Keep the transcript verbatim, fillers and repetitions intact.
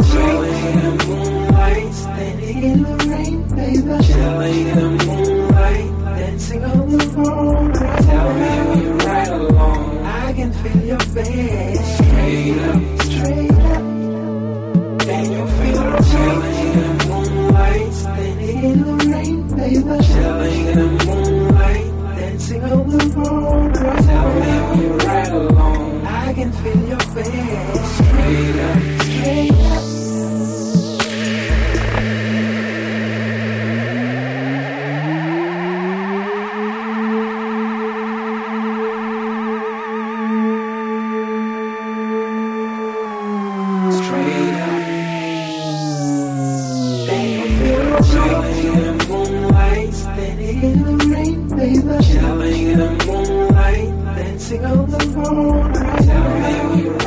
chilling in the moonlight, standing in the rain, baby. Chilling in the moonlight, dancing on the road. Tell me when you ride along, I can feel your face. Straight up, straight up. Can you feel it? Chilling in the moonlight, standing in the rain, baby. Chilling in the moonlight, dancing on the road. Tell me when you ride along, I can feel your face. Straight up, straight up. Straight up. Chilling in the moonlight, standing in the rain, baby. Chilling in the moonlight, dancing on the road. Tell me when you